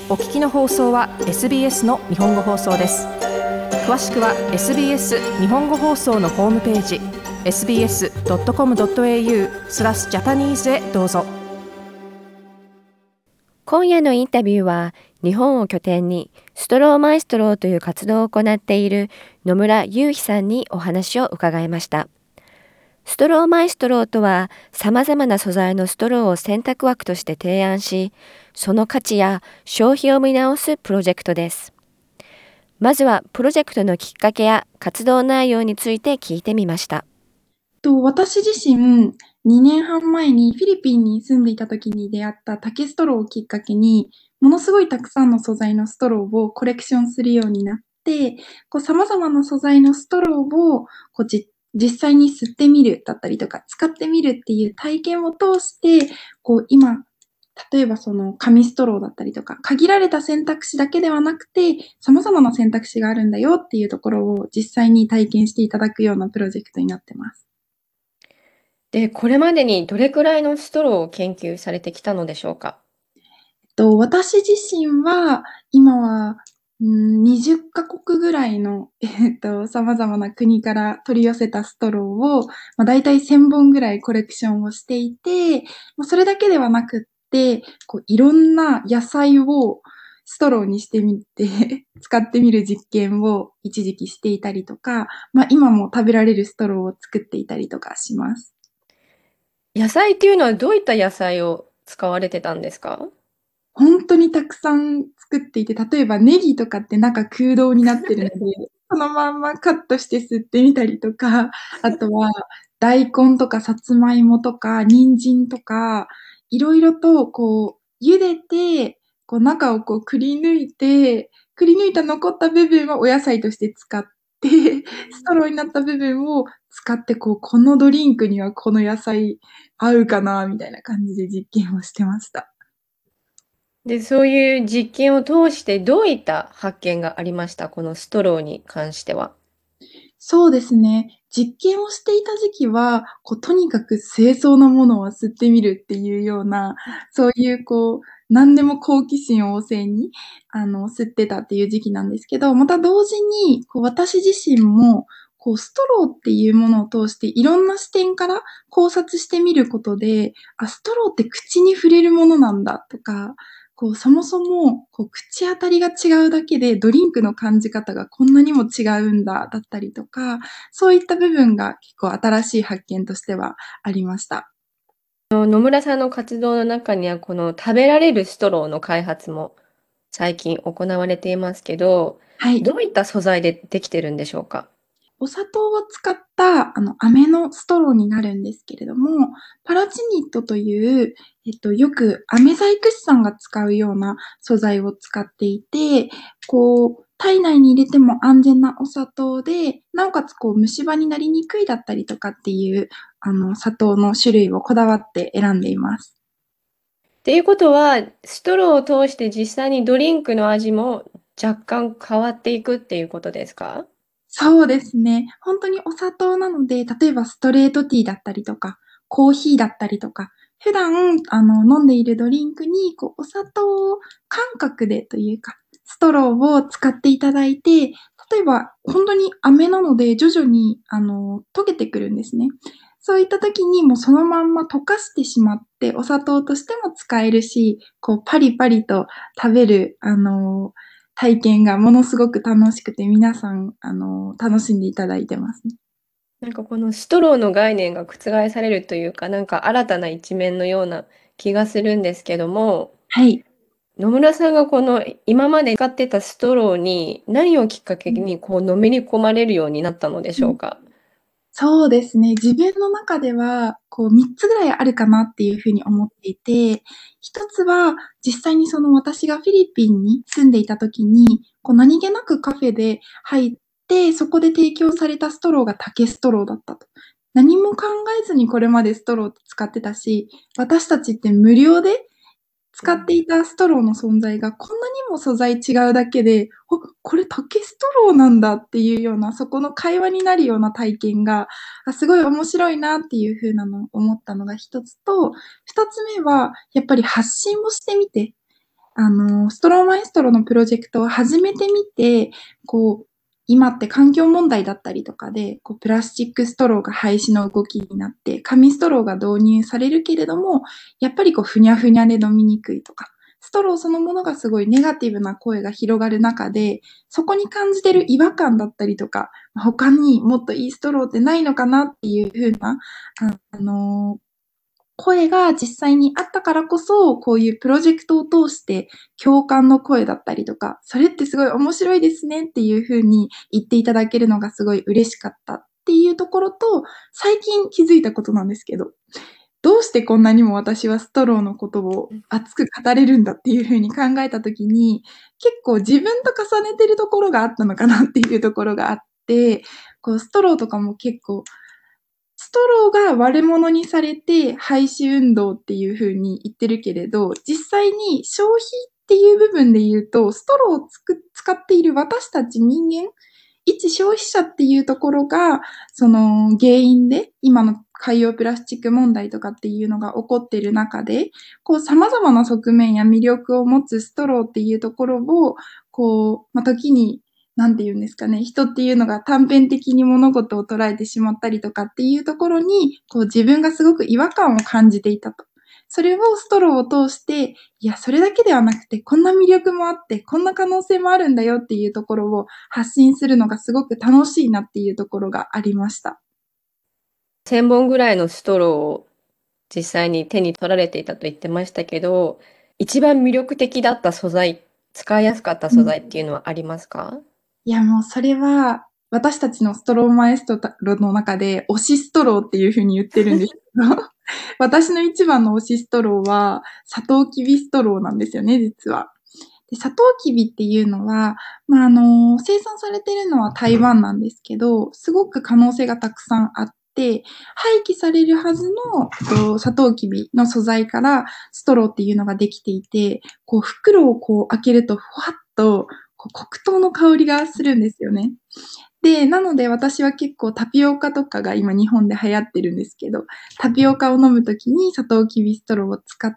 お聞きの放送は SBS の日本語放送です。詳しくは SBS 日本語放送のホームページ sbs.com.au/japanese へどうぞ。 今夜のインタビューは日本を拠点にストローマイストローという活動を行っている野村雄飛さんにお話を伺いました。ストローマイストローとは様々な素材のストローを選択枠として提案し、その価値や消費を見直すプロジェクトです。まずはプロジェクトのきっかけや活動内容について聞いてみました。 私自身、2年半前にフィリピンに住んでいた時に出会った竹ストローをきっかけに、ものすごいたくさんの素材のストローをコレクションするようになって、様々な素材のストローを実際に吸ってみるだったりとか、使ってみるっていう体験を通して、今、例えばその紙ストローだったりとか、限られた選択肢だけではなくて、様々な選択肢があるんだよっていうところを実際に体験していただくようなプロジェクトになってます。 で、これまでにどれくらいのストローを研究されてきたのでしょうか？ 私自身は、今は、20カ国ぐらいの、様々な国から取り寄せたストローを、だいたい1000本ぐらいコレクションをしていて、それだけではなくって、いろんな野菜をストローにしてみて使ってみる実験を一時期していたりとか、今も食べられるストローを作っていたりとかします。 野菜っていうのはどういった野菜を使われてたんですか？ 本当にたくさん作っていて、例えばネギとかって中空洞になってるので、そのまんまカットして吸ってみたりとか、あとは大根とかさつまいもとか人参とか、いろいろと茹でて、中をくり抜いた残った部分はお野菜として使って、ストローになった部分を使って、このドリンクにはこの野菜合うかなみたいな感じで実験をしてました。 で、そういう実験を通してどういった発見がありました？このストローに関しては。 そうですね。実験をしていた時期は、とにかく清掃なものは吸ってみるっていうような、そういう何でも好奇心旺盛に、吸ってたっていう時期なんですけど、また同時に、私自身も、ストローっていうものを通して、いろんな視点から考察してみることで、ストローって口に触れるものなんだとか、そもそも、口当たりが違うだけで、ドリンクの感じ方がこんなにも違うんだ、だったりとか、そういった部分が結構新しい発見としてはありました。 野村さんの活動の中には、この食べられるストローの開発も最近行われていますけど、 はい。 どういった素材でできてるんでしょうか？ お砂糖を使った飴のストローになるんですけれども、パラチニットという、よく飴細工師さんが使うような素材を使っていて、体内に入れても安全なお砂糖で、なおかつ虫歯になりにくいだったりとかっていう、砂糖の種類をこだわって選んでいます。 っていうことは、ストローを通して実際にドリンクの味も若干変わっていくっていうことですか？ そうですね。本当にお砂糖なので、例えばストレートティーだったりとか、コーヒーだったりとか、普段、飲んでいるドリンクに、お砂糖感覚でというか、ストローを使っていただいて、例えば本当に飴なので徐々に、溶けてくるんですね。そういった時にもうそのまんま溶かしてしまって、お砂糖としても使えるし、パリパリと食べる、体験がものすごく楽しくて、皆さん、楽しんでいただいてますね。 なんかこのストローの概念が覆されるというか、なんか新たな一面のような気がするんですけども、 はい。 野村さんがこの今まで使ってたストローに何をきっかけうん。 にのめり込まれるようになったのでしうん。 ょうか？ そうですね。自分の中では、3つぐらいあるかなっていう風に思っていて、1つは、実際にその私がフィリピンに住んでいた時に、何気なくカフェで入って、そこで提供されたストローが竹ストローだったと。何も考えずにこれまでストローって使ってたし、私たちって無料で使っていたストローの存在がこんなにも素材違うだけで、これ竹ストローなんだっていうような、そこの会話になるような体験が、すごい面白いなっていう風なのを思ったのが一つと、二つ目はやっぱり発信をしてみて、 ストローマエストロのプロジェクトを始めてみて、今って環境問題だったりとかで、プラスチックストローが廃止の動きになって、紙ストローが導入されるけれども、やっぱりふにゃふにゃで飲みにくいとか、ストローそのものがすごいネガティブな声が広がる中で、そこに感じてる違和感だったりとか、他にもっといいストローってないのかなっていうふうな、声が実際にあったからこそ、こういうプロジェクトを通して共感の声だったりとか、それってすごい面白いですねっていうふうに言っていただけるのがすごい嬉しかったっていうところと、最近気づいたことなんですけど、どうしてこんなにも私はストローのことを熱く語れるんだっていうふうに考えたときに、結構自分と重ねてるところがあったのかなっていうところがあって、ストローとかも結構ストローが悪者にされて廃止運動っていう風に言ってるけれど、実際に消費っていう部分で言うと、ストローを使っている私たち人間、一消費者っていうところが、その原因で、今の海洋プラスチック問題とかっていうのが起こっている中で、様々な側面や魅力を持つストローっていうところを、時になんて言うんですかね、人っていうのが短編的に物事を捉えてしまったりとかっていうところに、自分がすごく違和感を感じていたと。それをストローを通して、いや、それだけではなくて、こんな魅力もあって、こんな可能性もあるんだよっていうところを発信するのがすごく楽しいなっていうところがありました。 1000本ぐらいのストローを実際に手に取られていたと言ってましたけど、一番魅力的だった素材、使いやすかった素材っていうのはありますか？ いや、もうそれは、私たちのストローマエストロの中で、推しストローっていう風に言ってるんですけど、私の一番の推しストローは、サトウキビストローなんですよね、実は。で、サトウキビっていうのは、生産されているのは台湾なんですけど、すごく可能性がたくさんあって、廃棄されるはずのサトウキビの素材からストローっていうのができていて、袋を開けると、ふわっと黒糖の香りがするんですよね。で、なので私は結構タピオカとかが今日本で流行ってるんですけど、タピオカを飲むときにサトウキビストローを使って、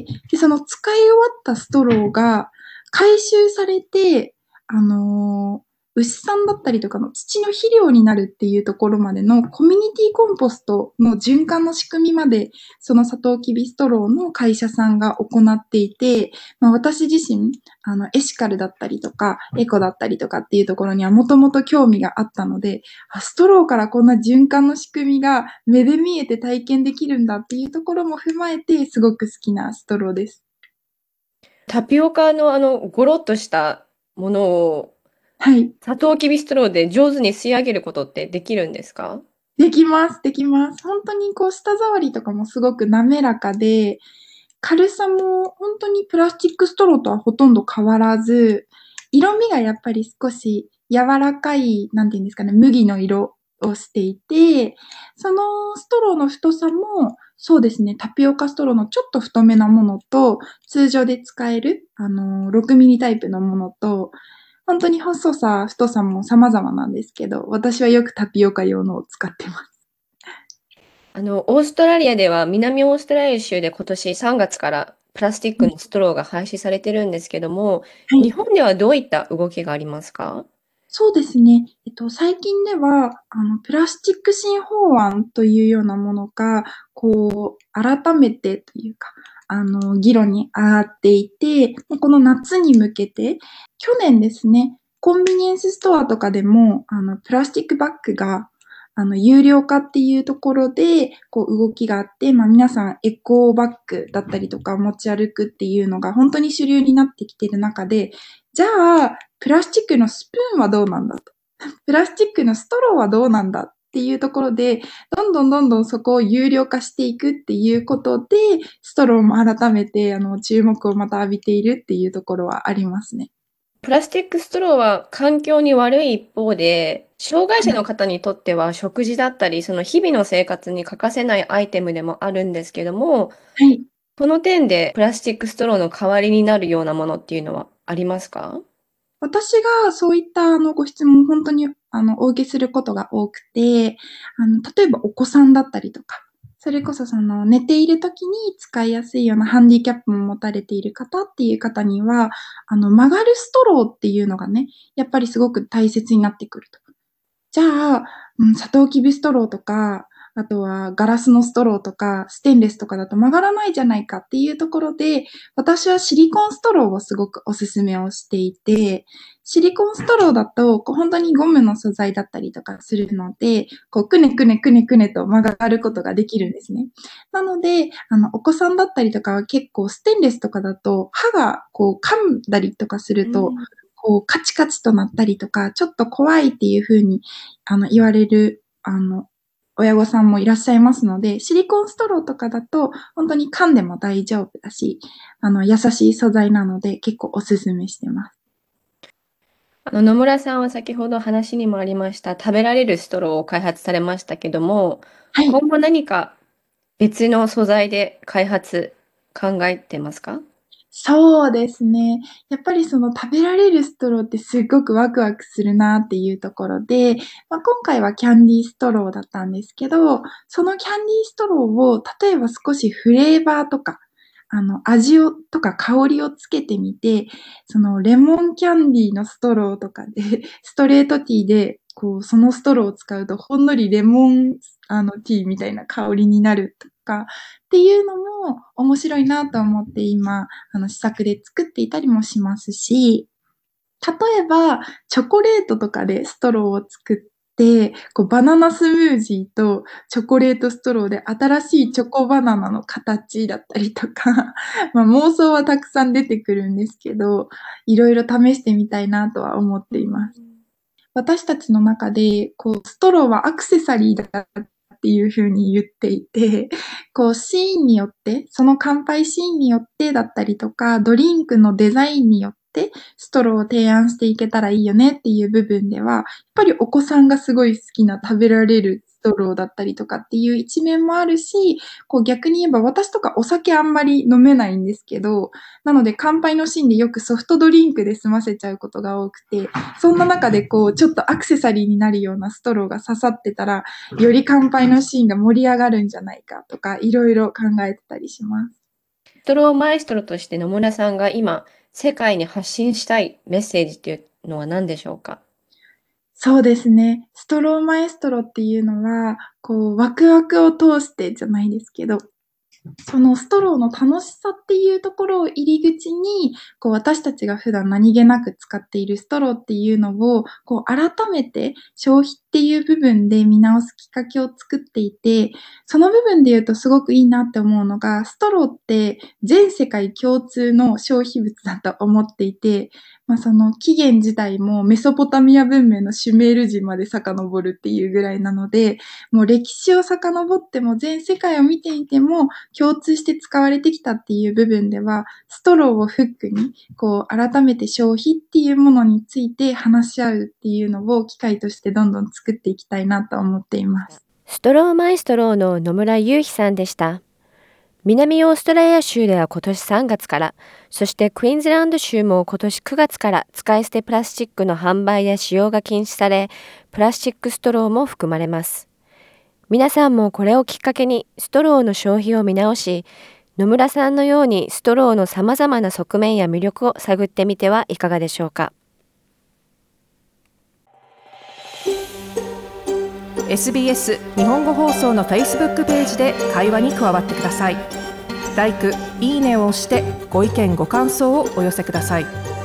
で、その使い終わったストローが回収されて、あの牛さんだったりとかの土の肥料になるっていうところまでのコミュニティコンポストの循環の仕組みまで、そのサトウキビストローの会社さんが行っていて、私自身、エシカルだったりとか、エコだったりとかっていうところにはもともと興味があったので、ストローからこんな循環の仕組みが目で見えて体験できるんだっていうところも踏まえて、すごく好きなストローです。 タピオカのゴロッとしたものをはい。 サトウキビストローで上手に吸い上げることってできるんですか？ できます、できます。本当に舌触りとかもすごく滑らかで、軽さも本当にプラスチックストローとはほとんど変わらず、色味がやっぱり少し柔らかい、なんていうんですかね、麦の色をしていて、そのストローの太さも、そうですね、タピオカストローのちょっと太めなものと、通常で使える、6ミリタイプのものと、本当に細さ、太さも様々なんですけど、私はよくタピオカ用のを使ってます。 オーストラリアでは南オーストラリア州で今年3月からプラスチックのストローが廃止されてるんですけども、 はい。 日本ではどういった動きがありますか？ そうですね。最近では、プラスチック新法案というようなものが、改めてというか、議論に上がっていて、この夏に向けて、去年ですね、コンビニエンスストアとかでも、プラスチックバッグが、有料化っていうところで、動きがあって、皆さんエコーバッグだったりとか持ち歩くっていうのが本当に主流になってきている中で、じゃあ、プラスチックのスプーンはどうなんだと。プラスチックのストローはどうなんだっていうところで、どんどんそこを有料化していくっていうことで、ストローも改めて、注目をまた浴びているっていうところはありますね。 プラスチックストローは環境に悪い一方で、障害者の方にとっては食事だったり、その日々の生活に欠かせないアイテムでもあるんですけども、 はい。 この点でプラスチックストローの代わりになるようなものっていうのはありますか？ 私がそういったご質問を本当にお受けすることが多くて、例えばお子さんだったりとか、 それこそ寝ている時に使いやすいようなハンディキャップも持たれている方っていう方には、曲がるストローっていうのがね、やっぱりすごく大切になってくると。じゃあ、サトウキビストローとか、あとはガラスのストローとか、ステンレスとかだと曲がらないじゃないかっていうところで、私はシリコンストローをすごくおすすめをしていて、シリコンストローだと、本当にゴムの素材だったりとかするので、くねくねくねくねと曲がることができるんですね。なので、お子さんだったりとかは結構ステンレスとかだと、歯が噛んだりとかすると、カチカチとなったりとか、ちょっと怖いっていう風に、言われる、親御さんもいらっしゃいますので、シリコンストローとかだと、本当に噛んでも大丈夫だし、優しい素材なので、結構おすすめしてます。 野村さんは先ほど話にもありました食べられるストローを開発されましたけども、 はい。 今後何か別の素材で開発考えてますか？ そうですね。やっぱり食べられるストローってすっごくワクワクするなっていうところで、今回はキャンディーストローだったんですけど、そのキャンディーストローを例えば少しフレーバーとか、味とか香りをつけてみて、レモンキャンディーのストローとかで、ストレートティーで、そのストローを使うとほんのりレモン、ティーみたいな香りになるとか、っていうのも面白いなと思って今、試作で作っていたりもしますし、例えば、チョコレートとかでストローを作って、バナナスムージーとチョコレートストローで新しいチョコバナナの形だったりとか、妄想はたくさん出てくるんですけど、いろいろ試してみたいなとは思っています。私たちの中で、ストローはアクセサリーだっていう風に言っていて、シーンによって、その乾杯シーンによってだったりとか、ドリンクのデザインによって、ストローを提案していけたらいいよねっていう部分では、やっぱりお子さんがすごい好きな食べられるストローだったりとかっていう一面もあるし、逆に言えば私とかお酒あんまり飲めないんですけど、なので乾杯のシーンでよくソフトドリンクで済ませちゃうことが多くて、そんな中でちょっとアクセサリーになるようなストローが刺さってたら、より乾杯のシーンが盛り上がるんじゃないかとか、いろいろ考えてたりします。 ストローマエストロとして野村さんが今世界に発信したいメッセージというのは何でしょうか？ そうですね。ストローマエストロっていうのは、ワクワクを通してじゃないですけど、そのストローの楽しさっていうところを入り口に、私たちが普段何気なく使っているストローっていうのを、改めて消費っていう部分で見直すきっかけを作っていて、その部分で言うとすごくいいなって思うのが、ストローって全世界共通の消費物だと思っていて、その起源自体もメソポタミア文明のシュメール人まで遡るっていうぐらいなので、もう歴史を遡っても全世界を見ていても共通して使われてきたっていう部分では、ストローをフックに、改めて消費っていうものについて話し合うっていうのを機会としてどんどん作っていきたいなと思っています。 ストローマイストローの野村雄飛さんでした。南オーストラリア州では今年3月から、そしてクイーンズランド州も今年9月から使い捨てプラスチックの販売や使用が禁止され、プラスチックストローも含まれます。皆さんもこれをきっかけにストローの消費を見直し、野村さんのようにストローのさまざまな側面や魅力を探ってみてはいかがでしょうか。 SBS 日本語放送の Facebook ページで会話に加わってください。LIKE、いいねを押してご意見ご感想をお寄せください。